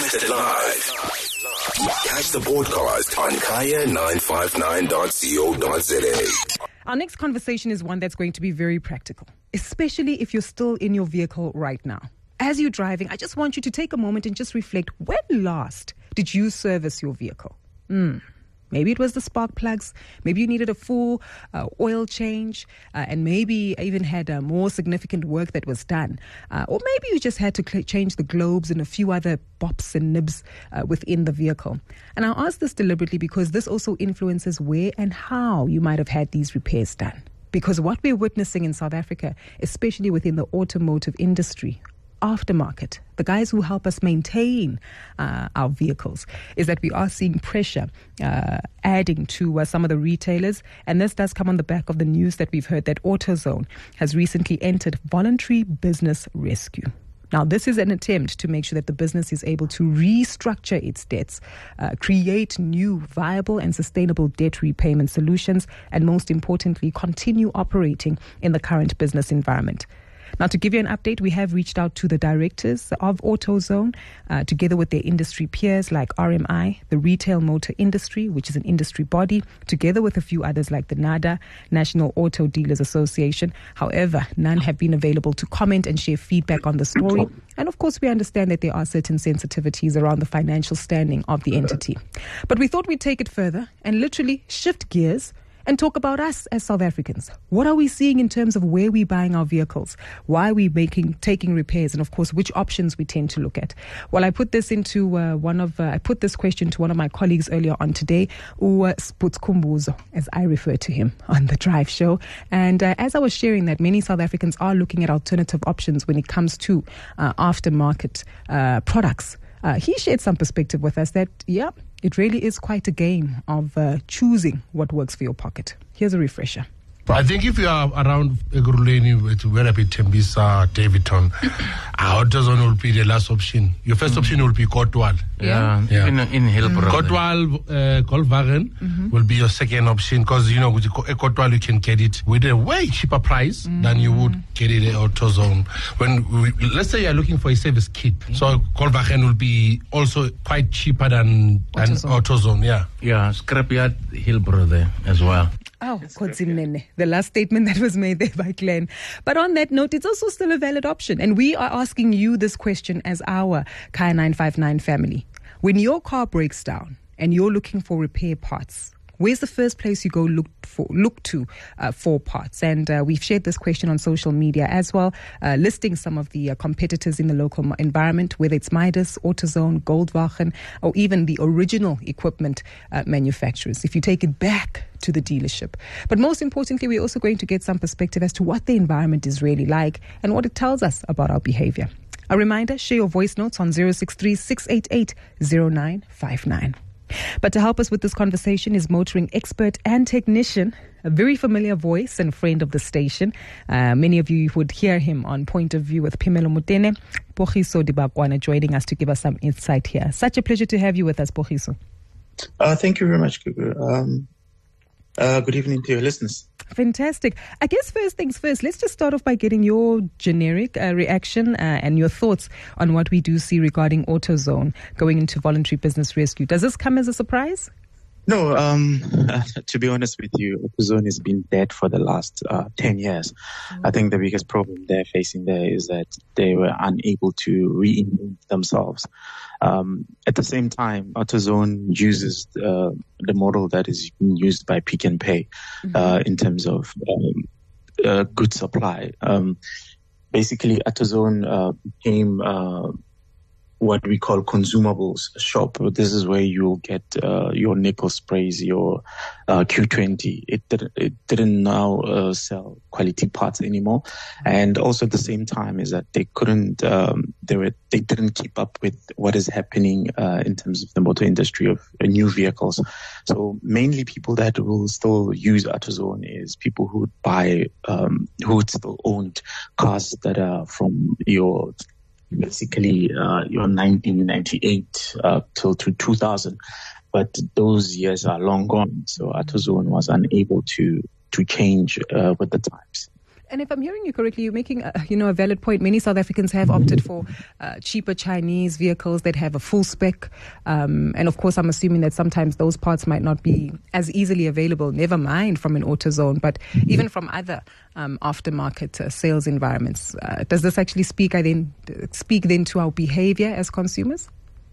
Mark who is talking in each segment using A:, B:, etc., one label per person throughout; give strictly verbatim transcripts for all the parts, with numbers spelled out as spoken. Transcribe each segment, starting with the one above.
A: Broadcasted live. Catch the broadcast on kaya nine five nine dot co dot za.
B: Our next conversation is one that's going to be very practical, especially if you're still in your vehicle right now. As you're driving, I just want you to take a moment and just reflect, when last did you service your vehicle? Hmm. Maybe it was the spark plugs. Maybe you needed a full uh, oil change, uh, and maybe even had uh, more significant work that was done. Uh, or maybe you just had to cl- change the globes and a few other bops and nibs uh, within the vehicle. And I ask this deliberately because this also influences where and how you might have had these repairs done. Because what we're witnessing in South Africa, especially within the automotive industry, aftermarket, the guys who help us maintain uh, our vehicles, is that we are seeing pressure uh, adding to uh, some of the retailers. And this does come on the back of the news that we've heard that AutoZone has recently entered voluntary business rescue. Now, this is an attempt to make sure that the business is able to restructure its debts, uh, create new viable and sustainable debt repayment solutions, and most importantly, continue operating in the current business environment. Now, to give you an update, we have reached out to the directors of AutoZone, uh, together with their industry peers like R M I, the Retail Motor Industry, which is an industry body, together with a few others like the NADA, National Auto Dealers Association. However, none have been available to comment and share feedback on the story. And of course, we understand that there are certain sensitivities around the financial standing of the entity. But we thought we'd take it further and literally shift gears and talk about us as South Africans. What are we seeing in terms of where we're buying our vehicles? Why are we making, taking repairs? And of course, which options we tend to look at? Well, I put this into uh, one of, uh, I put this question to one of my colleagues earlier on today, Uwa Sputskumbuzo, as I refer to him on the Drive Show. And uh, as I was sharing that, many South Africans are looking at alternative options when it comes to uh, aftermarket uh, products. Uh, he shared some perspective with us that, yeah, it really is quite a game of uh, choosing what works for your pocket. Here's a refresher.
C: I think if you are around Ekurhuleni, where a bit Tembisa, Davidton, AutoZone will be the last option. Your first mm-hmm. option will be Kotwal.
D: Yeah, yeah. in, in Hillbrow.
C: Mm-hmm. Kotwal, uh, Volkswagen mm-hmm. will be your second option because, you know, with Kotwal you can get it with a way cheaper price mm-hmm. than you would get it at AutoZone. When we, let's say you're looking for a service kit, so Volkswagen will be also quite cheaper than, than AutoZone. AutoZone. Yeah,
D: yeah, Scrapyard Hillbrow there as well.
B: Oh, Kodzinene, the last statement that was made there by Glenn. But on that note, it's also still a valid option. And we are asking you this question as our Kaya nine five nine family. When your car breaks down and you're looking for repair parts, where's the first place you go look for, look to uh, for parts? And uh, we've shared this question on social media as well, uh, listing some of the uh, competitors in the local environment, whether it's Midas, AutoZone, Goldwagen, or even the original equipment uh, manufacturers, if you take it back to the dealership. But most importantly, we're also going to get some perspective as to what the environment is really like and what it tells us about our behavior. A reminder, share your voice notes on zero six three, six eight eight, zero nine five nine. But to help us with this conversation is motoring expert and technician, a very familiar voice and friend of the station. Uh, many of you would hear him on Point of View with Phemelo Motene. Pogiso Dibakwana joining us to give us some insight here. Such a pleasure to have you with us, Pogiso.
E: Uh, thank you very much, Gugu. Um, uh, good evening to your listeners.
B: Fantastic. I guess first things first, let's just start off by getting your generic uh, reaction uh, and your thoughts on what we do see regarding AutoZone going into voluntary business rescue. Does this come as a surprise?
E: No, um, to be honest with you, AutoZone has been dead for the last uh, ten years. Mm-hmm. I think the biggest problem they're facing there is that they were unable to reinvent themselves. Um, at the same time, AutoZone uses uh, the model that is used by Pick n Pay mm-hmm. uh, in terms of um, uh, good supply. Um, basically, AutoZone uh, became uh, what we call consumables shop. This is where you'll get uh, your nickel sprays, your uh, Q twenty. It didn't, it didn't now uh, sell quality parts anymore. And also at the same time is that they couldn't, um, they were, they didn't keep up with what is happening uh, in terms of the motor industry of uh, new vehicles. So mainly people that will still use AutoZone is people who would buy, um, who would still own cars that are from your basically uh, your nineteen ninety-eight uh, till to two thousand, but those years are long gone. So AutoZone was unable to to change uh, with the times.
B: And if I'm hearing you correctly, you're making a, you know, a valid point. Many South Africans have opted for uh, cheaper Chinese vehicles that have a full spec. Um, and of course, I'm assuming that sometimes those parts might not be as easily available, never mind from an AutoZone, but even from other um, aftermarket uh, sales environments. Uh, does this actually speak, I then, speak then to our behavior as consumers?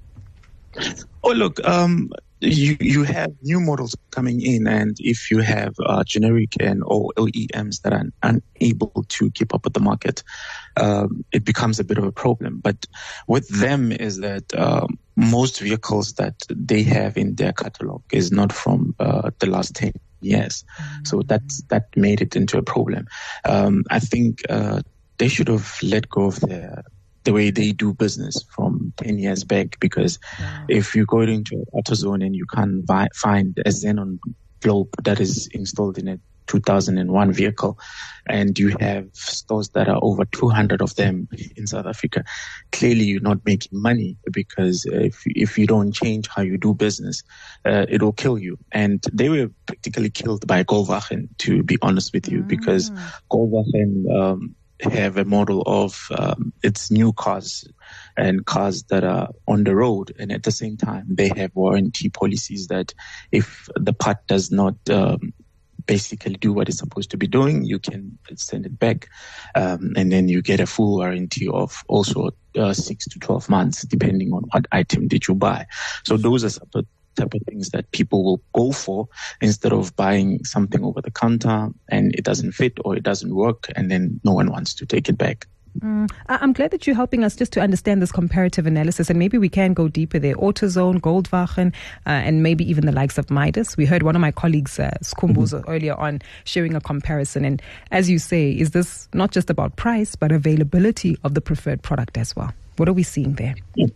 E: Oh, look, um, you you have new models coming in, and if you have uh, generic and or O E Ms that are unable to keep up with the market, um, it becomes a bit of a problem. But with them is that um, most vehicles that they have in their catalog is not from uh, the last ten years. Mm-hmm. So that that made it into a problem. Um, I think uh, they should have let go of their the way they do business from ten years back, because wow. if you go into AutoZone and you can't buy, find a Xenon globe that is installed in a two thousand one vehicle, and you have stores that are over two hundred of them in South Africa, clearly you're not making money, because if if you don't change how you do business, uh, it will kill you. And they were practically killed by Volkswagen, to be honest with you, mm. because Volkswagen um, have a model of um, its new cars and cars that are on the road, and at the same time they have warranty policies that if the part does not um, basically do what it's supposed to be doing, you can send it back, um, and then you get a full warranty of also uh, six to twelve months, depending on what item did you buy. So those are some of type of things that people will go for instead of buying something over the counter and it doesn't fit or it doesn't work and then no one wants to take it back.
B: Mm. I'm glad that you're helping us just to understand this comparative analysis, and maybe we can go deeper there. AutoZone, Goldwagen, uh, and maybe even the likes of Midas. We heard one of my colleagues, uh, Skumbuzo, mm-hmm. earlier on sharing a comparison. And as you say, is this not just about price, but availability of the preferred product as well? What are we seeing there?
E: Yeah.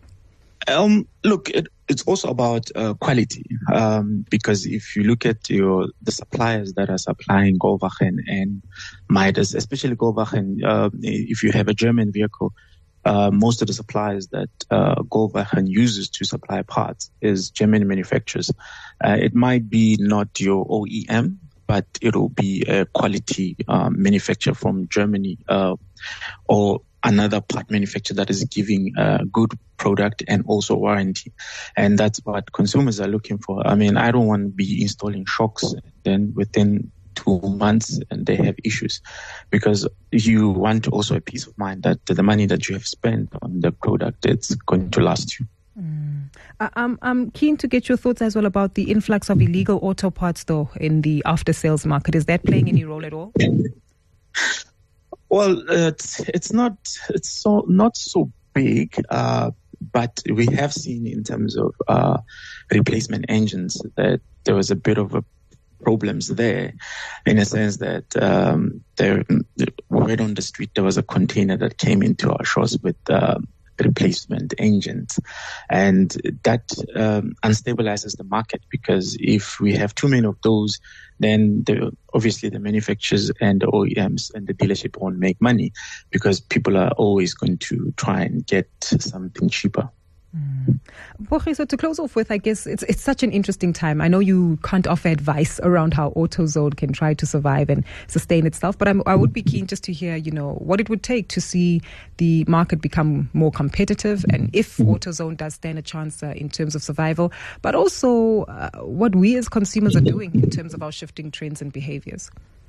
E: Um, look, it, it's also about uh, quality, um, because if you look at your the suppliers that are supplying Goldwagen and Midas, especially Goldwagen, uh, if you have a German vehicle, uh, most of the suppliers that uh, Goldwagen uses to supply parts is German manufacturers. Uh, it might be not your O E M, but it'll be a quality um, manufacturer from Germany uh, or another part manufacturer that is giving a good product and also warranty. And that's what consumers are looking for. I mean, I don't want to be installing shocks then within two months and they have issues, because you want also a peace of mind that the money that you have spent on the product, it's going to last you.
B: Mm. I'm, I'm keen to get your thoughts as well about the influx of illegal auto parts, though, in the after-sales market. Is that playing any role at all?
E: Well, uh, it's it's not it's so not so big, uh, but we have seen in terms of uh, replacement engines that there was a bit of a problems there, in a sense that um, there right on the street there was a container that came into our shores with uh, replacement engines, and that um, unstabilizes the market, because if we have too many of those, then the, obviously the manufacturers and the O E Ms and the dealership won't make money, because people are always going to try and get something cheaper.
B: Mm. So to close off with, I guess it's it's such an interesting time. I know you can't offer advice around how AutoZone can try to survive and sustain itself, but I'm, I would be keen just to hear, you know, what it would take to see the market become more competitive, and if AutoZone does stand a chance uh, in terms of survival, but also uh, what we as consumers are doing in terms of our shifting trends and behaviors.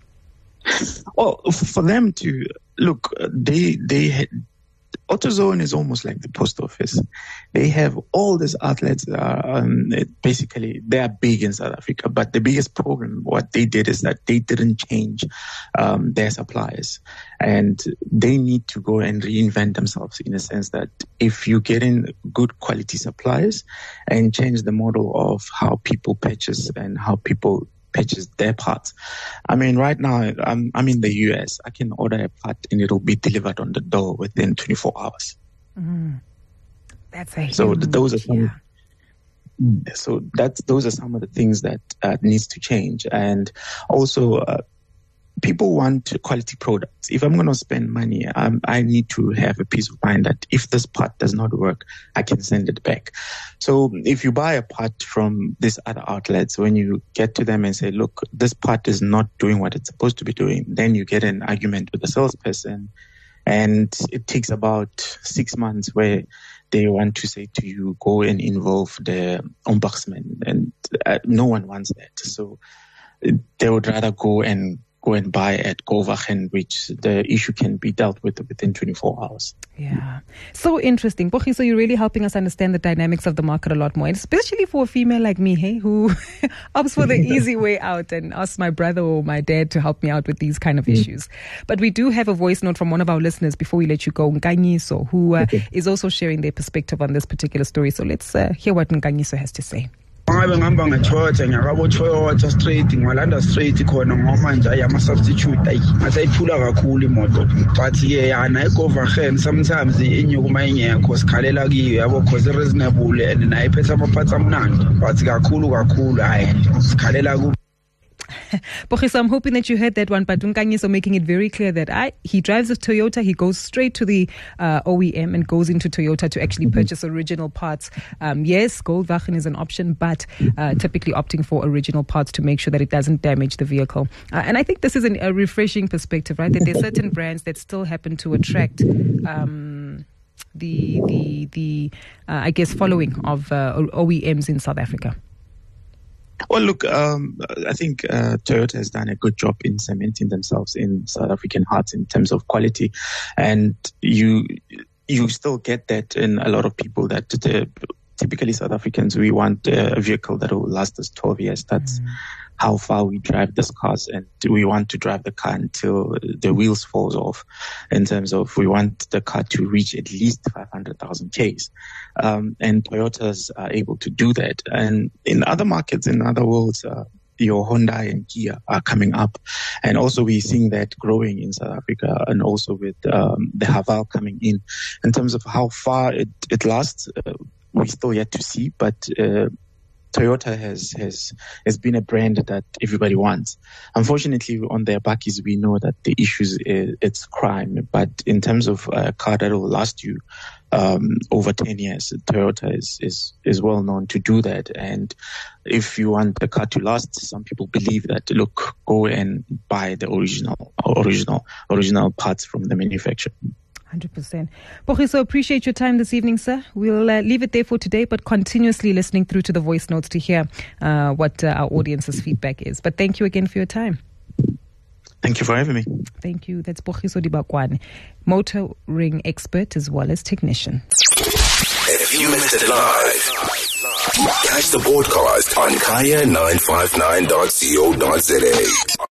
E: Well, for them to look, they they had. AutoZone is almost like the post office. They have all these outlets. Uh, um, basically, they are big in South Africa. But the biggest problem, what they did is that they didn't change um, their suppliers. And they need to go and reinvent themselves, in a sense that if you get in good quality suppliers and change the model of how people purchase and how people purchase their parts. I mean, right now, I'm, I'm in the U S. I can order a part and it'll be delivered on the door within twenty-four hours.
B: Mm. That's a
E: so
B: huge,
E: those are some.
B: Yeah.
E: So that's those are some of the things that uh, needs to change, and also uh, people want quality products. If I'm going to spend money, um, I need to have a peace of mind that if this part does not work, I can send it back. So if you buy a part from these other outlets, when you get to them and say, look, this part is not doing what it's supposed to be doing, then you get an argument with the salesperson. And it takes about six months where they want to say to you, go and involve the ombudsman. And uh, no one wants that. So they would rather go and go and buy at Govagen, which the issue can be dealt with within twenty-four hours.
B: Yeah. So interesting. Pogiso, you're really helping us understand the dynamics of the market a lot more, and especially for a female like me, hey, who opts for the easy way out and asks my brother or my dad to help me out with these kind of mm. issues. But we do have a voice note from one of our listeners before we let you go, Nkanyiso, who uh, okay. is also sharing their perspective on this particular story. So let's uh, hear what Nkanyiso has to say.
F: Ngabe ngihamba ngeToyota ngiyakabo Toyota straight ngwalanda straight khona ngomanje ayama substitute ayi asayiphula kakhulu imoto but yeah yana eGovagen sometimes inyuku mayingekho sikhalela kiyo yabo cause reasonable and nayiphethe amaphatsi amnandi but kakhulu kakhulu hayi sikhalela ku
B: Pogiso, I'm hoping that you heard that one, but Nkanyiso making it very clear that I, he drives a Toyota, he goes straight to the uh, O E M and goes into Toyota to actually mm-hmm. purchase original parts. Um, yes, Goldwagen is an option, but uh, typically opting for original parts to make sure that it doesn't damage the vehicle. Uh, and I think this is an, a refreshing perspective, right? That there are certain brands that still happen to attract um, the, the, the uh, I guess, following of uh, O E Ms in South Africa.
E: Well, look, um, I think uh, Toyota has done a good job in cementing themselves in South African hearts in terms of quality, and you you still get that in a lot of people that the, typically South Africans, we want a vehicle that will last us twelve years. That's mm. how far we drive these cars, and we want to drive the car until the wheels falls off. In terms of we want the car to reach at least five hundred thousand Ks. Um, and Toyotas are able to do that. And in other markets, in other worlds, uh, your Hyundai and Kia are coming up. And also we're seeing that growing in South Africa, and also with um, the Haval coming in. In terms of how far it, it lasts, uh, we're still yet to see, but uh, Toyota has, has has been a brand that everybody wants. Unfortunately, on their backies, we know that the issue is it's crime. But in terms of a car that will last you um, over ten years, Toyota is, is is well known to do that. And if you want the car to last, some people believe that, look, go and buy the original original original parts from the manufacturer.
B: one hundred percent. Pogiso, appreciate your time this evening, sir. We'll uh, leave it there for today, but continuously listening through to the voice notes to hear uh, what uh, our audience's feedback is. But thank you again for your time.
E: Thank you for having me.
B: Thank you. That's Pogiso Dibakwane, motoring expert as well as technician.
A: If you missed it live, catch the broadcast on kaya nine five nine dot co dot za.